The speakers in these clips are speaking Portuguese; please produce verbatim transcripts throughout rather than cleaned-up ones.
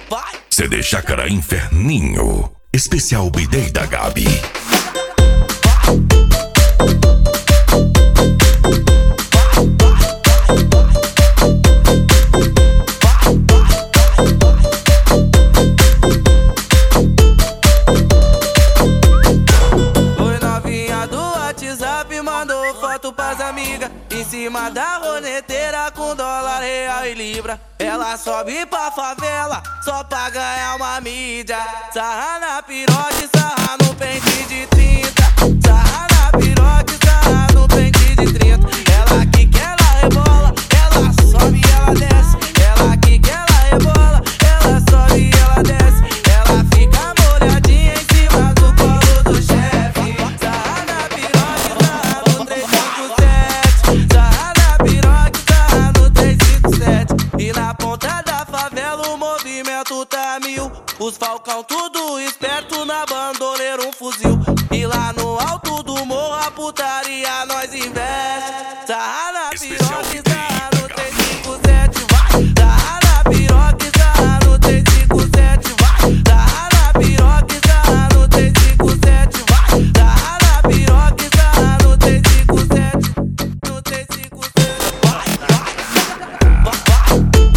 vai. C D Chácara Inferninho, especial B-Day da Gabi. Oi, novinha do WhatsApp mandou foto pras amigas em cima da roneteira com dólar, real e libra. Ela sobe pra favela só pra ganhar uma mídia. Sarra na piroca e sarra no pente de trinta. Sarra na piroca e sarra no pente de trinta. Ela que quer, ela rebola, ela sobe e ela desce. Ela que quer, ela rebola, ela sobe e ela desce. Ela fica molhadinha em cima do colo do chefe. Sarra na piroca e sarra no três cinco sete. Sarra na piroca e sarra no três cinco sete. E na ponta da favela o movimento tá mil. Os falcão tudo esperto, na bandoleira um fuzil. E lá no alto do morro a putaria nós investe. Sarra na piroca e sarra no três cinco sete, vai. Sarra na piroca e sarra no três cinco sete, vai. Sarra na piroca e sarra no três cinco sete, vai. Sarra na piroca e sarra no três cinco sete. No três cinco sete, vai, vai, vai, vai.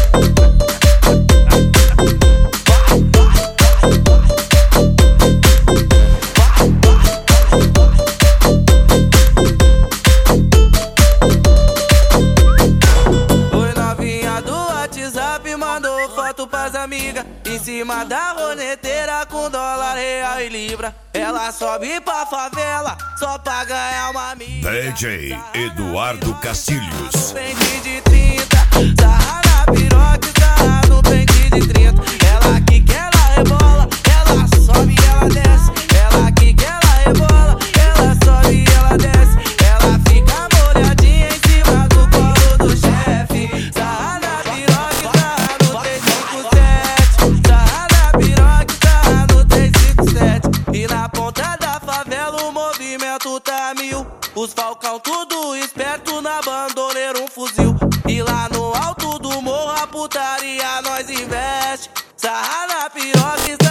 Mandou foto pras amigas em cima da roneteira com dólar, real e libra. Ela sobe pra favela só pra ganhar uma mídia. D J Eduardo Castilhos. Pente de trinta, sarra na piroca e sarra no pente de trinta. Ela que quer, ela rebola, ela sobe e ela desce. Ela que quer, ela rebola, ela sobe e ela desce. Ela fica molhadinha em cima do colo do chefe. Sarra na piroca e sarra no três cinco sete. Sarra na piroca e sarra no três cinco sete. E na ponta da favela o movimento tá mil. Os falcão tudo esperto, na bandoleira um fuzil. E lá no alto do morro a putaria nós investe. Sarra na piroca e